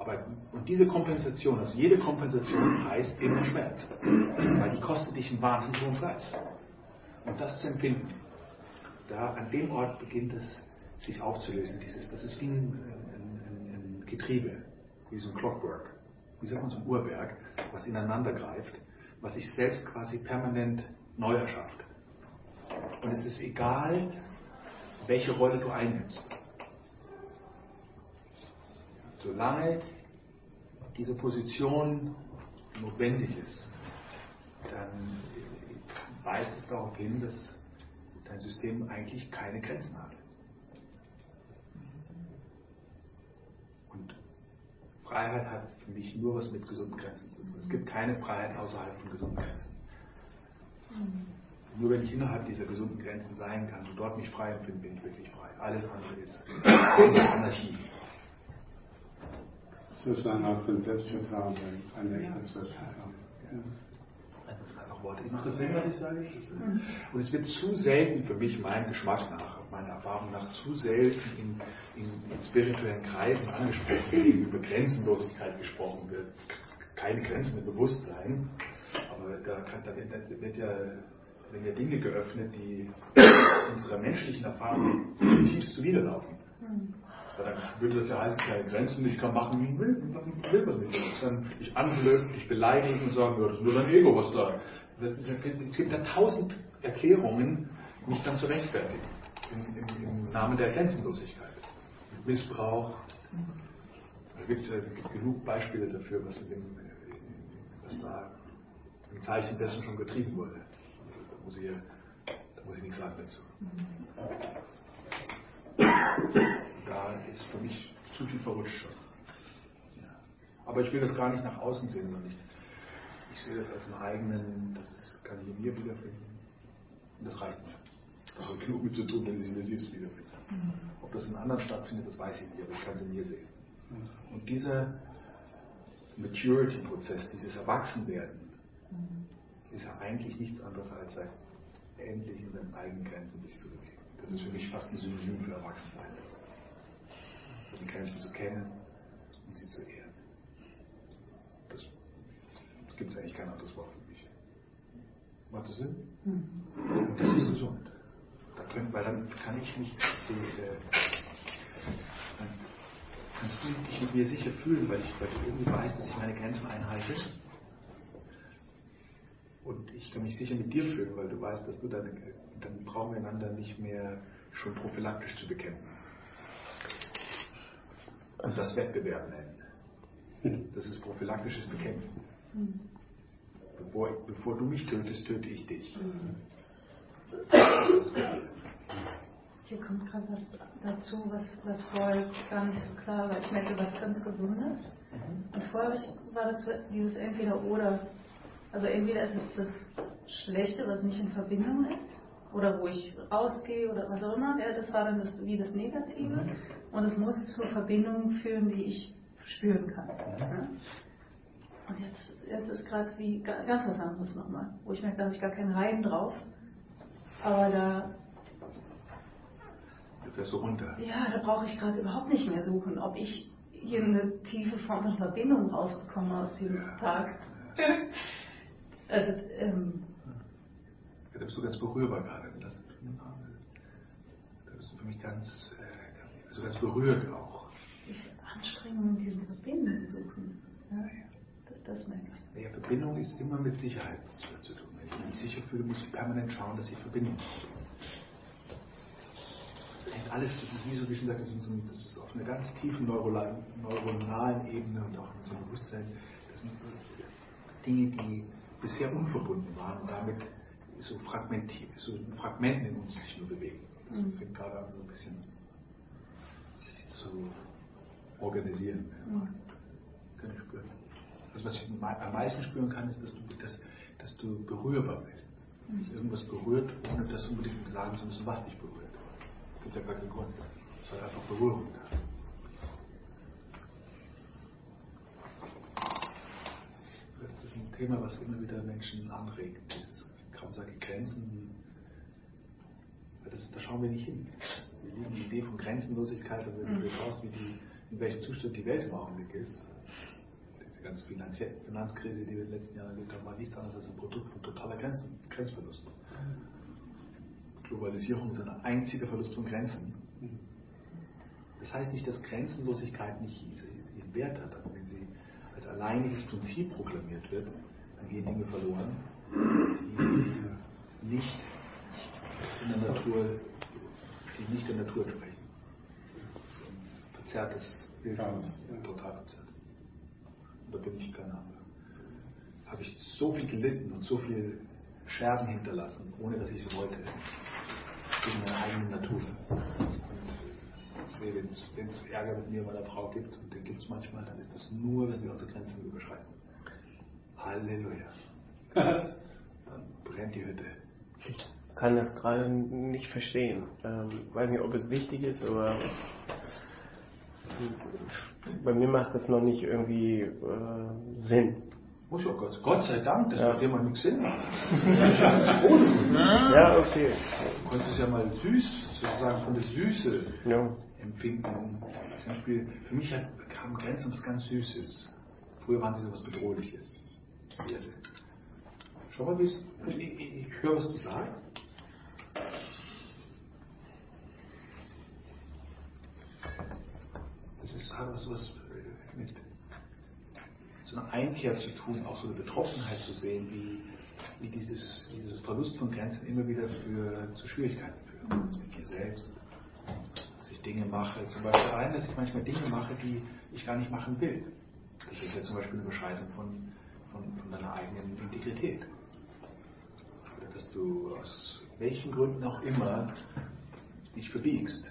Und diese Kompensation, also jede Kompensation heißt immer Schmerz, weil die kostet dich einen wahnsinnig hohen Preis. Und das zu empfinden, an dem Ort beginnt es sich aufzulösen. Das ist wie ein Getriebe, wie so ein Clockwork, wie sagt man so ein Uhrwerk, was ineinander greift, was sich selbst quasi permanent neu erschafft. Und es ist egal, welche Rolle du einnimmst. Solange diese Position notwendig ist, dann weist es darauf hin, dass dein System eigentlich keine Grenzen hat. Und Freiheit hat für mich nur was mit gesunden Grenzen zu tun. Es gibt keine Freiheit außerhalb von gesunden Grenzen. Nur wenn ich innerhalb dieser gesunden Grenzen sein kann und dort mich frei empfinde, bin ich wirklich frei. Alles andere ist Anarchie. Das ist eine Art von Selbstvertrauen, ein echtes Selbstvertrauen. Das sind einfach Worte. Macht das Sinn, was ich sage? Und es wird zu selten für mich, meinem Geschmack nach, meiner Erfahrung nach, zu selten in spirituellen Kreisen angesprochen, wenn über Grenzenlosigkeit gesprochen wird. Keine Grenzen im Bewusstsein, aber da werden ja Dinge geöffnet, die unserer menschlichen Erfahrung zutiefst zuwiderlaufen. Dann würde das ja heißen, keine Grenzen, ich kann machen, wie ich will was nicht. Ich anblöken, ich beleidigen und sagen, ja, das ist nur dein Ego, was da. Es gibt ja 1000 Erklärungen, mich dann zu rechtfertigen. Im Namen der Grenzenlosigkeit. Missbrauch. Da gibt es genug Beispiele dafür, was da im Zeichen dessen schon getrieben wurde. Da muss ich nichts sagen dazu. Da ist für mich zu viel verrutscht schon. Ja. Aber ich will das gar nicht nach außen sehen, sondern ich sehe das als einen eigenen, kann ich in mir wiederfinden. Und das reicht mir. Das hat genug mit zu tun, wenn ich es in mir selbst wiederfinde. Ob das in anderen stattfindet, das weiß ich nicht, aber ich kann es in mir sehen. Und dieser Maturity-Prozess, dieses Erwachsenwerden, ist ja eigentlich nichts anderes als endlich in seinen eigenen Grenzen sich zu bewegen. Das ist für mich fast ein Synonym für Erwachsensein. Die Grenzen zu kennen und sie zu ehren. Das gibt es eigentlich kein anderes Wort für mich. Macht das Sinn? Und das ist gesund. Weil dann kann ich mich, dann kannst du dich mit mir sicher fühlen, weil ich irgendwie weiß, dass ich meine Grenzen einhalte. Und ich kann mich sicher mit dir fühlen, weil du weißt, dass dann brauchen wir einander nicht mehr schon prophylaktisch zu bekämpfen. Und das Wettbewerb nennen. Das ist prophylaktisches Bekämpfen. Bevor du mich tötest, töte ich dich. Hier kommt gerade was dazu, was vorher gar nicht so klar war. Ich merke was ganz Gesundes. Und vorher war das dieses Entweder-Oder. Also entweder ist es das Schlechte, was nicht in Verbindung ist, oder wo ich rausgehe oder was auch immer. Ja, das war dann das Negative. Und es muss zur Verbindung führen, die ich spüren kann. Ja? Und jetzt ist gerade wie ganz was anderes nochmal, wo ich merke, da habe ich gar keinen Reim drauf. Aber da... Du fährst so runter. Ja, da brauche ich gerade überhaupt nicht mehr suchen, ob ich hier eine tiefe Form von Verbindung rausbekomme aus diesem Tag. Also, da bist du ganz berührbar gerade. Da bist du für mich ganz berührt auch. Wie viel Anstrengung in diese Verbindung suchen. Ja, das merke ich. Ja, Verbindung ist immer mit Sicherheit zu tun. Wenn ich mich sicher fühle, muss ich permanent schauen, dass ich Verbindung habe. Alles, das ist wie so, wie schon gesagt, das ist auf einer ganz tiefen neuronalen Ebene und auch in so einem Bewusstsein. Das sind so Dinge, die bisher unverbunden waren und damit so in Fragmenten in uns sich nur bewegen. Das fängt gerade an, so ein bisschen sich zu organisieren. Kann ich spüren. Also was ich am meisten spüren kann, ist, dass du berührbar bist. Dass irgendwas berührt, ohne das unbedingt sagen zu müssen, was dich berührt. Es gibt ja gar keinen Grund. Es ist einfach Berührung da. Das ist ein Thema, was immer wieder Menschen anregt. Ich sage Grenzen. Da schauen wir nicht hin. Wir lieben die Idee von Grenzenlosigkeit, aber wenn du schaust, wie in welchem Zustand die Welt im Augenblick ist, diese ganze Finanzkrise, die wir in den letzten Jahren erlebt haben, war nichts anderes als ein Produkt von totaler Grenzverlust. Globalisierung ist ein einziger Verlust von Grenzen. Das heißt nicht, dass Grenzenlosigkeit nicht ihren Wert hat, aber wenn sie als alleiniges Prinzip proklamiert wird, dann gehen Dinge verloren, die nicht der Natur entsprechen. Verzerrtes Bild, total verzerrt. Und da bin ich keine Ahnung. Habe ich so viel gelitten und so viel Scherben hinterlassen, ohne dass ich es wollte, in meiner eigenen Natur. Und ich sehe, wenn es Ärger mit mir und meiner Frau gibt, und den gibt es manchmal, dann ist das nur, wenn wir unsere Grenzen überschreiten. Halleluja. Dann brennt die Hütte. Ich kann das gerade nicht verstehen. Weiß nicht, ob es wichtig ist, aber bei mir macht das noch nicht irgendwie Sinn. Muss ja Gott sei Dank, das wird dir mal nichts Sinn machen. Ja, okay. Du kannst es ja mal süß, sozusagen von der Süße empfinden. Zum Beispiel, für mich haben Grenzen was ganz Süßes. Früher waren sie so was Bedrohliches. Schau mal, ich höre, was du sagst. Das hat was mit so einer Einkehr zu tun, auch so eine Betroffenheit zu sehen, wie dieses Verlust von Grenzen immer wieder zu Schwierigkeiten führt. Mit mir selbst, dass ich Dinge mache, zum Beispiel dass ich manchmal Dinge mache, die ich gar nicht machen will. Das ist ja zum Beispiel eine Überschreitung von deiner eigenen Integrität. Oder dass du aus welchen Gründen auch immer dich verbiegst.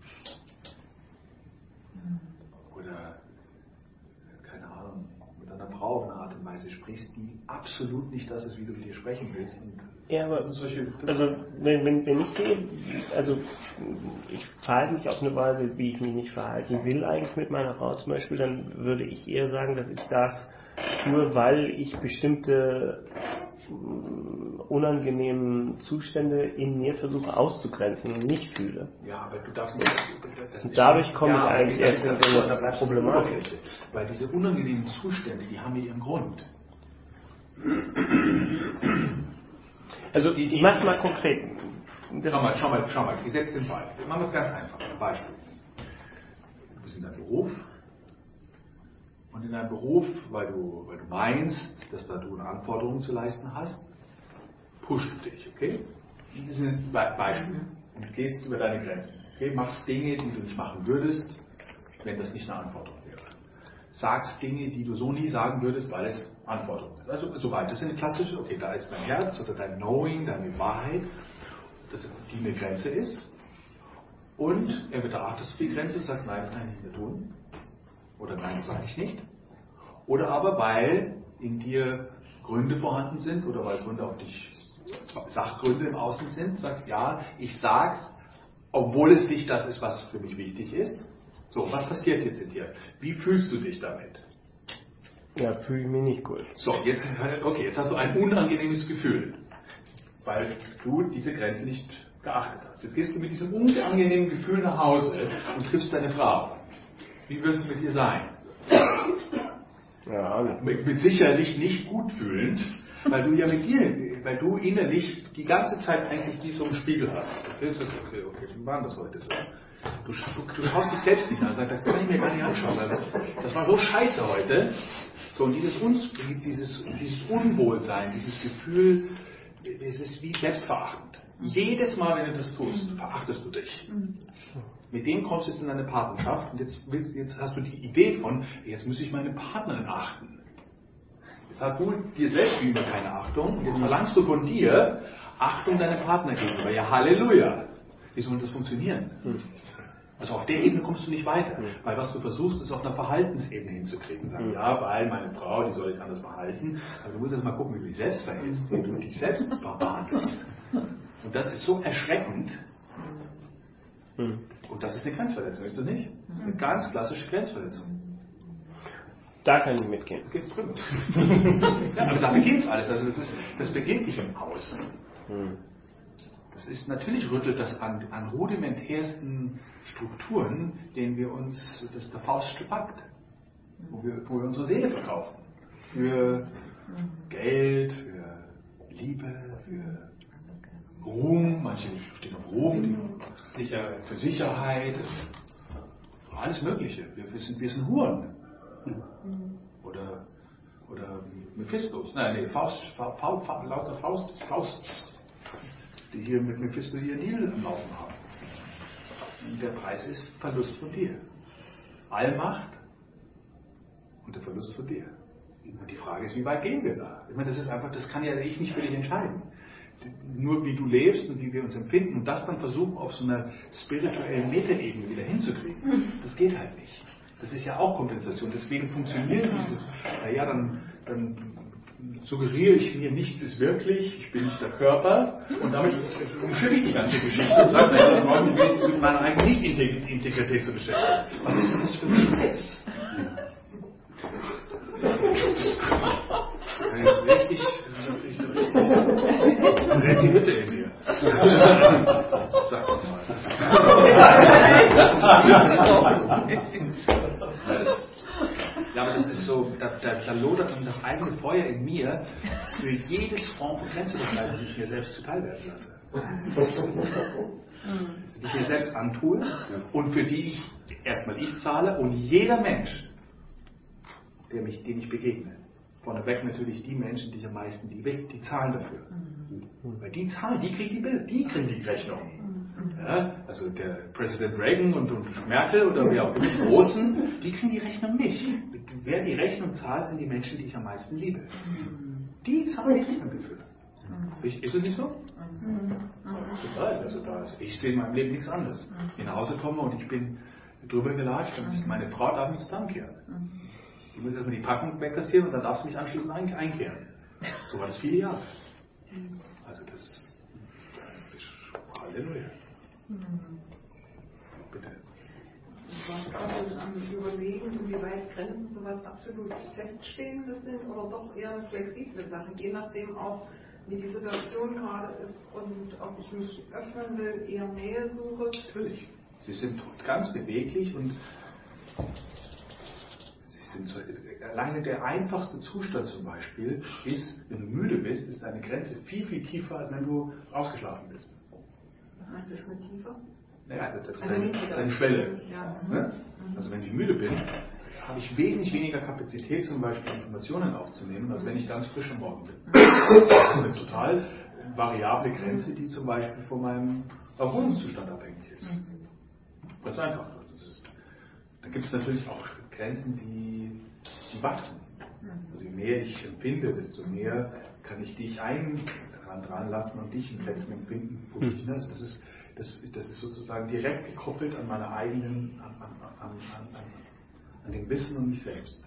Oder, keine Ahnung, mit einer Frau auf eine Art und Weise sprichst, die absolut nicht das ist, wie du mit ihr sprechen willst. Und ja, aber wenn ich sehe, also ich verhalte mich auf eine Weise, wie ich mich nicht verhalten will eigentlich mit meiner Frau zum Beispiel, dann würde ich eher sagen, dass ich das tue, weil ich bestimmte unangenehmen Zustände in mir versuche auszugrenzen und nicht fühle. Ja, aber du darfst nicht. Und dadurch komme ich eigentlich erst in so eine Problematik. Weil diese unangenehmen Zustände, die haben ihren Grund. Also ich mache es mal konkret. Schau mal, ich setze den Fall. Wir machen das ganz einfach. Beispiel. Du bist in deinem Beruf und in deinem Beruf, weil du meinst, dass da du eine Anforderung zu leisten hast, pusht du dich, okay? Das ist ein Beispiel. Und gehst über deine Grenzen. Okay? Machst Dinge, die du nicht machen würdest, wenn das nicht eine Anforderung wäre. Sagst Dinge, die du so nie sagen würdest, weil es Anforderung ist. Also soweit. Das ist eine klassische, okay, da ist dein Herz oder dein Knowing, deine Wahrheit, die eine Grenze ist. Und entweder achtest du die Grenze und sagst, nein, das kann ich nicht mehr tun. Oder nein, das sage ich nicht. Oder aber weil in dir Gründe vorhanden sind oder weil Gründe auf dich, Sachgründe im Außen sind, sagst, ja, ich sag's, obwohl es nicht das ist, was für mich wichtig ist. So, was passiert jetzt in dir? Wie fühlst du dich damit? Ja, fühle ich mich nicht gut. So, jetzt hast du ein unangenehmes Gefühl, weil du diese Grenze nicht geachtet hast. Jetzt gehst du mit diesem unangenehmen Gefühl nach Hause und triffst deine Frau. Wie wirst du mit ihr sein? Ja, mit sicherlich nicht gut fühlend, weil du innerlich die ganze Zeit eigentlich die so im Spiegel hast. Okay, wie war das heute so? Du schaust dich selbst nicht an und sagst, das kann ich mir gar nicht anschauen, weil das war so scheiße heute. So, und dieses Unwohlsein, dieses Gefühl, es ist wie selbstverachtend. Jedes Mal, wenn du das tust, verachtest du dich. Mit dem kommst du jetzt in eine Partnerschaft und jetzt hast du die Idee von, jetzt muss ich meine Partnerin achten. Jetzt hast du dir selbst gegenüber keine Achtung und jetzt verlangst du von dir Achtung deinem Partner gegenüber. Ja, Halleluja. Wie soll das funktionieren? Also auf der Ebene kommst du nicht weiter, weil was du versuchst, ist auf einer Verhaltensebene hinzukriegen. Sagen, ja, weil meine Frau, die soll sich anders verhalten, aber du musst jetzt mal gucken, wie du dich selbst verhältst, wie du dich selbst behandelst. Und das ist so erschreckend. Und das ist eine Grenzverletzung, ist das nicht? Eine ganz klassische Grenzverletzung. Da kann ich mitgehen. Okay, prima. Ja, aber da beginnt alles. Also das beginnt nicht im Außen. Das ist, natürlich rüttelt das an rudimentärsten Strukturen, denen wir uns, das der Faust packt, wo wir unsere Seele verkaufen. Für Geld, für Liebe, für Ruhm, manche stehen auf Ruhm, für Sicherheit, alles Mögliche. Wir sind Huren. Oder Mephistos. Nein, lauter Fausts, die hier mit Mephisto ihr Deal am Laufen haben. Und der Preis ist Verlust von dir. Allmacht und der Verlust von dir. Und die Frage ist, wie weit gehen wir da? Ich meine, das kann ja ich nicht für dich entscheiden. Nur wie du lebst und wie wir uns empfinden und das dann versuchen, auf so einer spirituellen Metaebene wieder hinzukriegen, das geht halt nicht. Das ist ja auch Kompensation. Deswegen funktioniert dieses, dann suggeriere ich mir, nichts ist wirklich, ich bin nicht der Körper und damit umschiffe ich die ganze Geschichte und sage, dann brauche ich mich jetzt mit meiner eigenen Nicht-Integrität zu beschäftigen. Was ist denn das für ein Stress? Jetzt richtig brennt die Hütte in mir. Sag doch mal. Ja, aber das ist so, da lodert dann das eigene Feuer in mir für jedes Form von Grenzüberschreitung, die ich mir selbst zuteil werden lasse. Die ich mir selbst antue und für die ich erstmal zahle und jeder Mensch, dem ich begegne. Vorneweg natürlich die Menschen, die ich am meisten liebe, die zahlen dafür. Weil die zahlen, die kriegen die Rechnung. Ja, also der Präsident Reagan und Merkel oder wer auch immer die Großen, die kriegen die Rechnung nicht. Wer die Rechnung zahlt, sind die Menschen, die ich am meisten liebe. Die zahlen die Rechnung dafür. Ist es nicht so? Also ich sehe in meinem Leben nichts anderes. Ich nach Hause komme und ich bin drüber gelatscht und meine Frau darf mich zusammenkehren. Ich muss erstmal die Packung wegkassieren und dann darf sie mich anschließend einkehren. So war das 4 Jahre. Also das ist Halleluja. Bitte. Ich war gerade am Überlegen, inwieweit Grenzen sowas absolut Feststehendes sind oder doch eher eine flexible Sache, je nachdem auch, wie die Situation gerade ist und ob ich mich öffnen will, eher Nähe suche. Natürlich. Sie sind ganz beweglich und alleine der einfachste Zustand zum Beispiel ist, wenn du müde bist, ist eine Grenze viel, viel tiefer, als wenn du ausgeschlafen bist. Was meinst du mit tiefer? Naja, das ist deine Schwelle. Ja. Ne? Also wenn ich müde bin, habe ich wesentlich weniger Kapazität, zum Beispiel Informationen aufzunehmen, als wenn ich ganz frisch am Morgen bin. Das ist eine total variable Grenze, die zum Beispiel von meinem Erholungszustand abhängig ist. Ganz einfach. Dann gibt es natürlich auch Grenzen, die wachsen. Also je mehr ich empfinde, desto mehr kann ich dich dran lassen und dich in Plätzen empfinden. Also das ist sozusagen direkt gekoppelt an meine eigenen, an dem Wissen um mich selbst.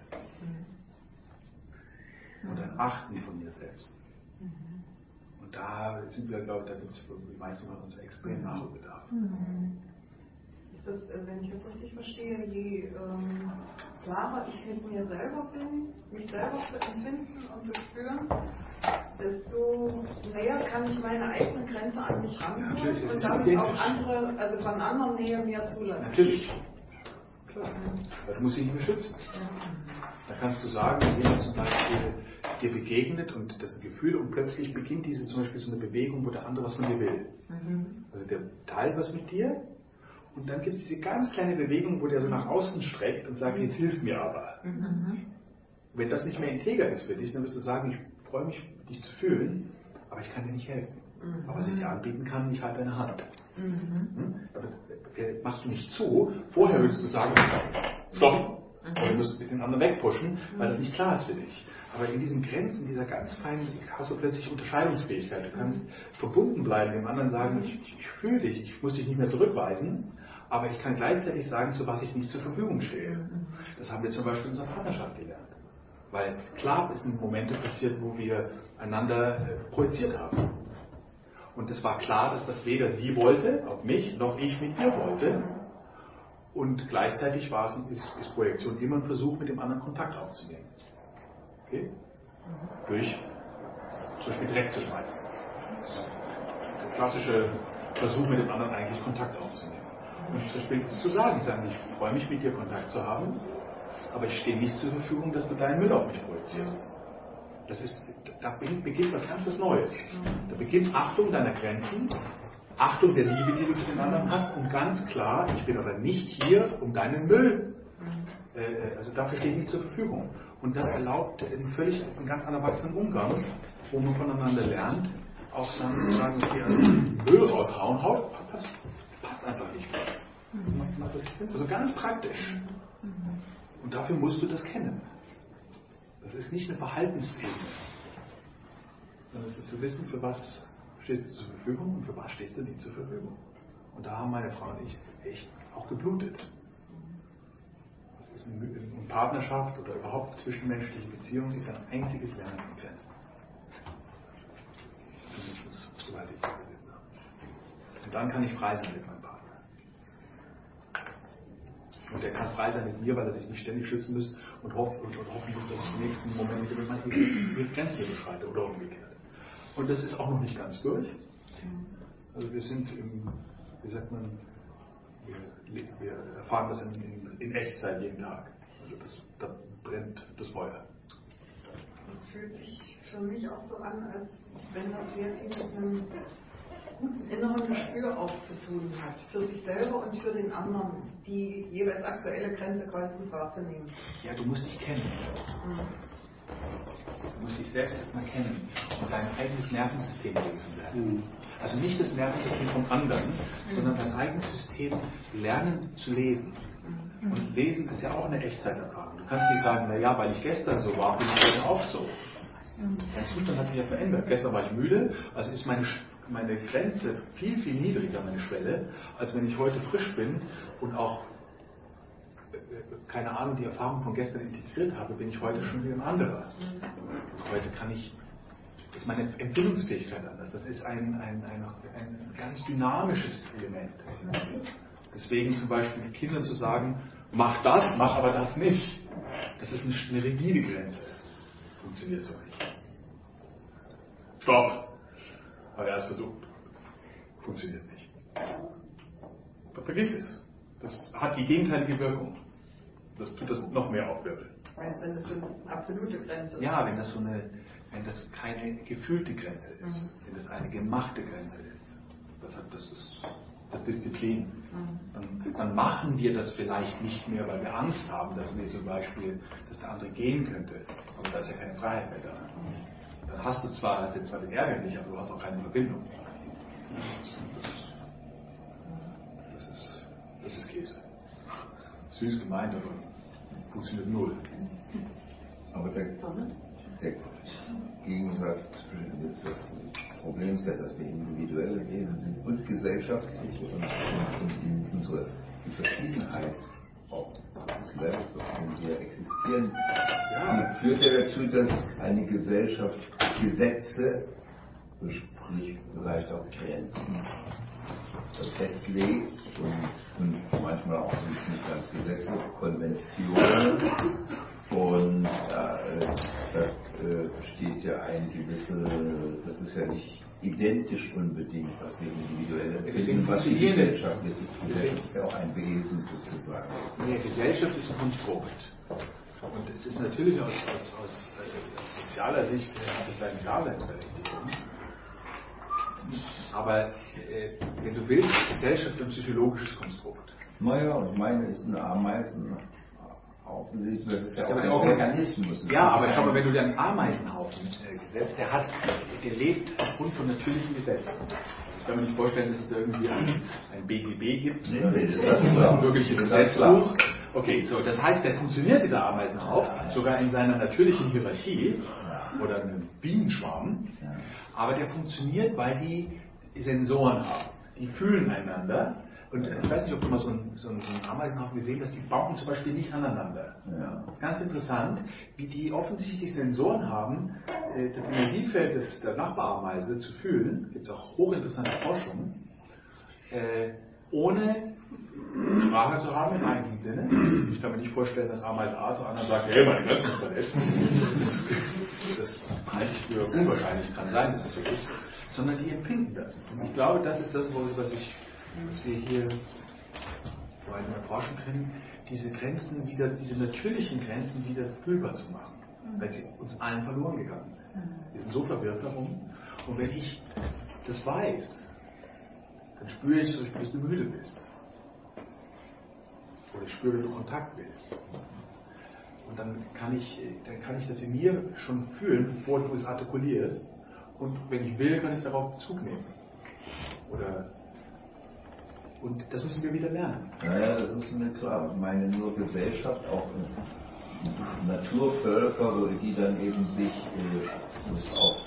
Und ein Achten von mir selbst. Und da sind wir, glaube ich, da gibt es die meisten von uns extrem Nachholbedarf. Ist das, wenn ich das richtig verstehe, je klarer ich mit mir selber bin, mich selber zu empfinden und zu spüren, desto näher kann ich meine eigene Grenze an mich ranholen und damit auch andere, also von anderen Nähe mehr zulassen. Natürlich. Klar. Weil du musst dich nicht mehr schützen. Da kannst du sagen, wenn jemand zum Beispiel dir begegnet und das Gefühl und plötzlich beginnt diese zum Beispiel so eine Bewegung, wo der andere was von dir will. Also der teilt was mit dir und dann gibt es diese ganz kleine Bewegung, wo der so nach außen streckt und sagt, jetzt hilf mir aber. Wenn das nicht mehr integer ist für dich, dann wirst du sagen, ich freue mich, dich zu fühlen, aber ich kann dir nicht helfen. Aber was ich dir anbieten kann, ich halte deine Hand. Aber machst du nicht zu, vorher würdest du sagen, stopp, du musst den anderen wegpushen, weil das nicht klar ist für dich. Aber in diesen Grenzen, dieser ganz feinen, hast du plötzlich Unterscheidungsfähigkeit. Du kannst verbunden bleiben, dem anderen sagen, ich fühle dich, ich muss dich nicht mehr zurückweisen, aber ich kann gleichzeitig sagen, zu was ich nicht zur Verfügung stehe. Das haben wir zum Beispiel in unserer Partnerschaft gelernt. Weil klar, es sind Momente passiert, wo wir einander projiziert haben. Und es war klar, dass das weder sie wollte, auf mich, noch ich mit ihr wollte. Und gleichzeitig ist Projektion immer ein Versuch, mit dem anderen Kontakt aufzunehmen. Okay? Durch zum Beispiel Dreck zu schmeißen. klassische Versuch, mit dem anderen eigentlich Kontakt aufzunehmen. Und das bringt es zu sagen, ich freue mich, mit dir Kontakt zu haben, aber ich stehe nicht zur Verfügung, dass du deinen Müll auf mich projizierst. Da beginnt was ganz Neues. Da beginnt Achtung deiner Grenzen, Achtung der Liebe, die du zu den anderen hast, und ganz klar, ich bin aber nicht hier, um deinen Müll, also dafür stehe ich nicht zur Verfügung. Und das erlaubt einen ganz anderen erwachsenen Umgang, wo man voneinander lernt, auch dann zu sagen, okay, also Müll raushauen, passt einfach nicht mehr. Das ist also ganz praktisch. Und dafür musst du das kennen. Das ist nicht eine Verhaltensebene, sondern es ist zu wissen, für was stehst du zur Verfügung und für was stehst du nicht zur Verfügung. Und da haben meine Frau und ich echt auch geblutet. Das ist in Partnerschaft oder überhaupt zwischenmenschliche Beziehungen ist ein einziges Lernen von Grenzen. Mindestens, soweit ich das erlebt habe. Und dann kann ich frei sein mit meinem Partner. Und er kann frei sein mit mir, weil er sich nicht ständig schützen muss und hoffen muss, dass ich im nächsten Moment mit meinen Grenzen überschreite oder umgekehrt. Und das ist auch noch nicht ganz durch. Also wir sind wie sagt man, wir erfahren das in Echtzeit jeden Tag. Also da brennt das Feuer. Das fühlt sich für mich auch so an, als wenn das sehr viel mit einem guten inneren Gespür auch zu tun hat. Für sich selber und für den anderen, die jeweils aktuelle Grenze quasi gut wahrzunehmen. Ja, du musst dich kennen. Du musst dich selbst erstmal kennen und dein eigenes Nervensystem lesen lernen. Also nicht das Nervensystem von anderen, sondern dein eigenes System lernen zu lesen. Und lesen ist ja auch eine Echtzeiterfahrung. Du kannst nicht sagen, naja, weil ich gestern so war, bin ich heute auch so. Dein Zustand hat sich ja verändert. Gestern war ich müde, also ist meine Grenze viel, viel niedriger, meine Schwelle, als wenn ich heute frisch bin und auch, keine Ahnung, die Erfahrung von gestern integriert habe, bin ich heute schon wieder ein anderer. Also heute ist meine Empfindungsfähigkeit anders. Das ist ein ganz dynamisches Element. Deswegen zum Beispiel den Kindern zu sagen, mach das, mach aber das nicht. Das ist eine rigide Grenze. Funktioniert so nicht. Stopp! Habe erst versucht. Funktioniert nicht. Vergiss es. Das hat die gegenteilige Wirkung. Das tut das noch mehr aufwirbeln. Meinst du, wenn das so eine absolute Grenze ist? Ja, wenn das keine gefühlte Grenze ist, wenn das eine gemachte Grenze ist. Das ist Disziplin. Dann machen wir das vielleicht nicht mehr, weil wir Angst haben, dass der andere gehen könnte. Aber da ist ja keine Freiheit mehr da. Dann hast du zwar den Ärger nicht, aber du hast auch keine Verbindung. Das ist Käse. Süß gemeint, aber funktioniert null. Aber der Gegensatz zwischen das Problem ist ja, dass wir individuelle Wesen sind und gesellschaftlich und die Verschiedenheit auch des Lebens, auf dem wir existieren, die führt ja dazu, dass eine Gesellschaft Gesetze, sprich vielleicht auch Grenzen, festlegt und manchmal auch nicht ganz Gesetze, Konventionen. Und da steht ja ein das ist ja nicht identisch unbedingt, was wir individuell empfinden, was die Gesellschaft ist. Die Gesellschaft ist ja auch ein Wesen sozusagen. Nee, Gesellschaft ist ein Konstrukt. Und es ist natürlich aus sozialer Sicht hat es seine Daseinsberechtigung. Aber wenn du willst, ist Gesellschaft ein psychologisches Konstrukt. Naja, und meine ist eine Ameisen. Das ist ja auch ein Organismus. Ja, aber schau mal, wenn du dir einen Ameisenhaufen gesetzt, der lebt aufgrund von natürlichen Gesetzen. Ich kann mir nicht vorstellen, dass es da irgendwie ein BGB gibt, Nee, das ist ein wirkliches Gesetzbuch. Okay, so, das heißt, der funktioniert, dieser Ameisenhaufen, sogar in seiner natürlichen Hierarchie oder einem Bienenschwarm, aber der funktioniert, weil die Sensoren haben. Die fühlen einander. Und ich weiß nicht, ob du mal so einen Ameisenhaufen gesehen hast, die bauen zum Beispiel nicht aneinander. Ja. Das ist ganz interessant, wie die offensichtlich Sensoren haben, das Energiefeld der Nachbarameise zu fühlen. Gibt es auch hochinteressante Forschung, ohne Sprache zu haben im eigentlichen Sinne. Ich kann mir nicht vorstellen, dass Ameise A zu anderen sagt, hey, meine Grenzen verletzt. Das halte ich für unwahrscheinlich, kann sein, dass es so ist. sondern die empfinden das. Und ich glaube, das ist das, was wir hier in der Forschung können, diese Grenzen wieder, diese natürlichen Grenzen wieder fühlbar zu machen, weil sie uns allen verloren gegangen sind. Wir sind so verwirrt darum. Und wenn ich das weiß, dann spüre ich, dass du müde bist. Oder ich spüre, wenn du Kontakt willst. Und dann kann ich das in mir schon fühlen, bevor du es artikulierst. Und wenn ich will, kann ich darauf Bezug nehmen. Und das müssen wir wieder lernen. Naja, das ist mir klar. Ich meine, nur Gesellschaft, auch Naturvölker, die dann eben sich auch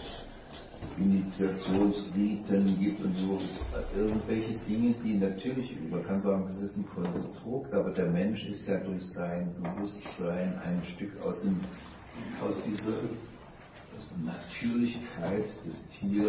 Initiationsriten gibt und so, irgendwelche Dinge, die natürlich, man kann sagen, das ist ein Konstrukt, aber der Mensch ist ja durch sein Bewusstsein ein Stück aus dieser Natürlichkeit des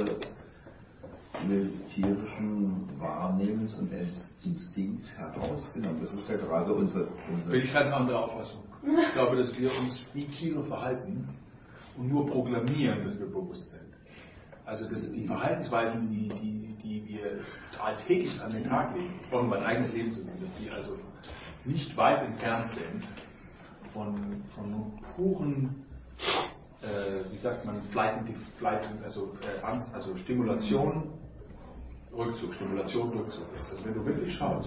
tierischen Wahrnehmens und Instinkts herausgenommen. Das ist ja gerade unsere Bin ich ganz andere Auffassung. Ich glaube, dass wir uns wie Tiere verhalten und nur programmieren, dass wir bewusst sind. Also die Verhaltensweisen, die wir alltäglich an den Tag legen, von mein eigenes Leben zu sehen, dass die also nicht weit entfernt sind von puren, wie sagt man, Angst, also Stimulation, Rückzug. Also wenn du wirklich schaust,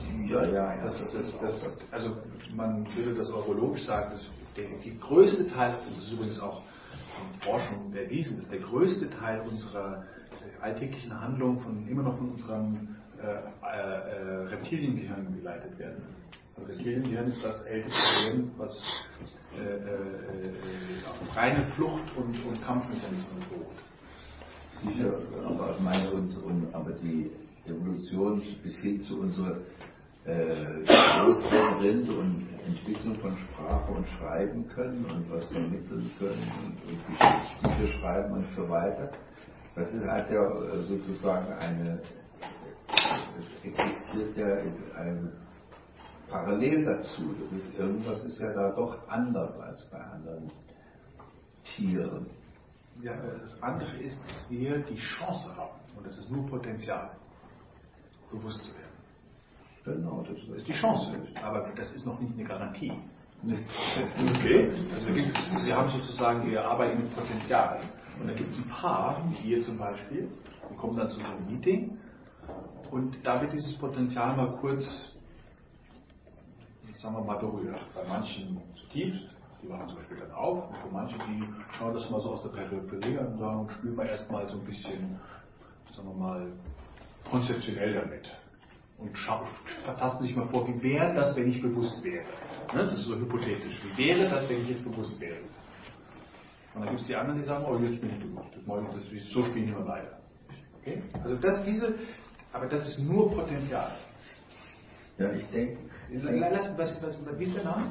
also man würde das neurologisch sagen, dass der größte Teil, und das ist übrigens auch von Forschung erwiesen, dass der größte Teil unserer alltäglichen Handlung immer noch von unserem Reptiliengehirn geleitet werden. Das Reptiliengehirn ist das älteste Gehirn, was auf reine Flucht und Kampfmechanismen beruht. Sicher, aber die Evolution bis hin zu unserer größeren Rind und Entwicklung von Sprache und Schreiben können und was vermitteln können und Geschichten schreiben und so weiter. Das hat ja sozusagen es existiert ja in parallel dazu. Irgendwas ist ja da doch anders als bei anderen Tieren. Ja, das andere ist, dass wir die Chance haben, und das ist nur Potenzial, bewusst zu werden. Genau, das ist die Chance, aber das ist noch nicht eine Garantie. Okay? Also wir haben sozusagen, wir arbeiten mit Potenzial. Und da gibt es ein paar, wie hier zum Beispiel, die kommen dann zu so einem Meeting und da wird dieses Potenzial mal kurz, sagen wir mal, berührt. Bei manchen zutiefst, die machen zum Beispiel dann auf, und für manche, die schauen das mal so aus der Peripherie an und sagen, spüren wir erstmal so ein bisschen, sagen wir mal, konzeptionell damit. Und vertasten sich mal vor, wie wäre das, wenn ich bewusst wäre? Ne? Das ist so hypothetisch. Wie wäre das, wenn ich jetzt bewusst wäre? Und dann gibt es die anderen, die sagen, oh, jetzt bin ich bewusst. So spielen wir weiter. Okay? Also aber das ist nur Potenzial. Ja, ich denke. Wie ist der Name?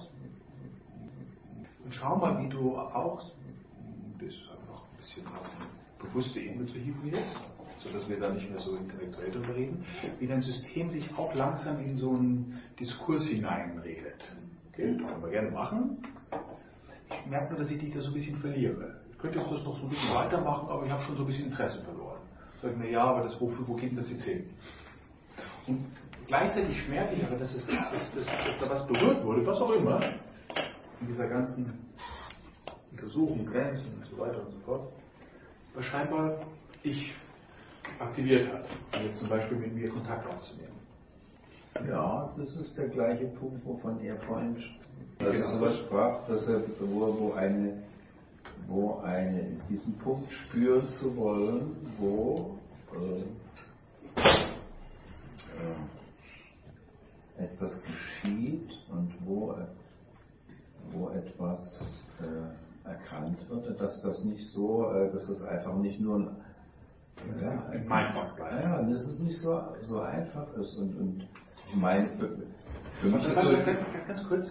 Und schau mal, wie du auch das einfach ein bisschen auf eine bewusste Ebene zu heben jetzt, sodass wir da nicht mehr so intellektuell drüber reden, wie dein System sich auch langsam in so einen Diskurs hineinredet. Okay, das können wir gerne machen. Ich merke nur, dass ich dich da so ein bisschen verliere. Ich könnte jetzt das noch so ein bisschen weitermachen, aber ich habe schon so ein bisschen Interesse verloren. Sag mir, ja, aber wo geht denn das jetzt hin? Und gleichzeitig merke ich aber, dass da was berührt wurde, was auch immer, in dieser ganzen Untersuchung, Grenzen und so weiter und so fort, was scheinbar ich aktiviert hat, um jetzt zum Beispiel mit mir Kontakt aufzunehmen. Ja, das ist der gleiche Punkt, wovon er vorhin sprach, dass er, wo diesen Punkt spüren zu wollen, wo etwas geschieht und wo etwas erkannt wird, dass das nicht so, dass es einfach nicht nur ein Mindfuck bleibt. Ja, dass es nicht so einfach ist und für mich ganz kurz,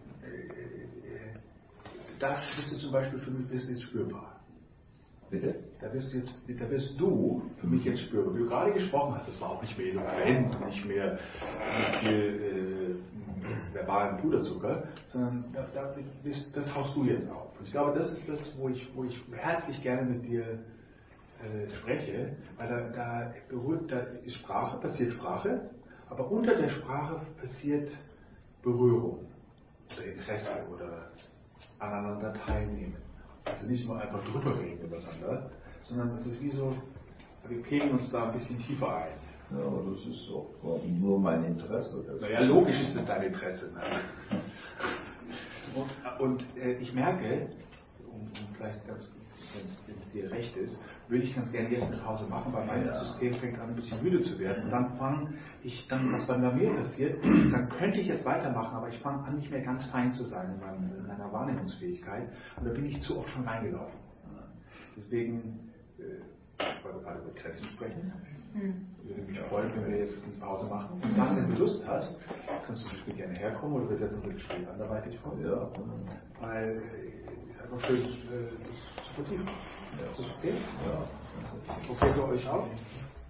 da bist du zum Beispiel für mich jetzt spürbar. Bitte? Da wirst du für mich jetzt spürbar. Wie du gerade gesprochen hast, das war auch nicht mehr eloquent und nicht mehr mit viel verbalen Puderzucker, sondern da tauchst du jetzt auf. Und ich glaube, das ist das, wo ich herzlich gerne mit dir spreche, weil da ist Sprache, passiert Sprache, aber unter der Sprache passiert Berührung oder Interesse oder aneinander teilnehmen. Also nicht nur einfach drüber reden übereinander, sondern es ist wie so, wir prägen uns da ein bisschen tiefer ein. Ja, aber das ist auch nur mein Interesse. Naja, logisch ist es dein Interesse. Ne? Und ich merke, um vielleicht ganz, wenn es dir recht ist, würde ich ganz gerne jetzt eine Pause machen, weil mein System fängt an ein bisschen müde zu werden. Und dann was bei mir passiert, dann könnte ich jetzt weitermachen, aber ich fange an, nicht mehr ganz fein zu sein in meiner Wahrnehmungsfähigkeit. Und da bin ich zu oft schon reingelaufen. Deswegen, weil wir gerade über Grenzen sprechen, würde mich freuen, wenn wir jetzt eine Pause machen. Und dann, wenn du Lust hast, kannst du zum Beispiel gerne herkommen oder wir setzen unser Gespräch anderweitig fort. Ja. Weil es einfach schön das zu vertiefen. Ja. Ist das okay? Ja. Okay für euch auch?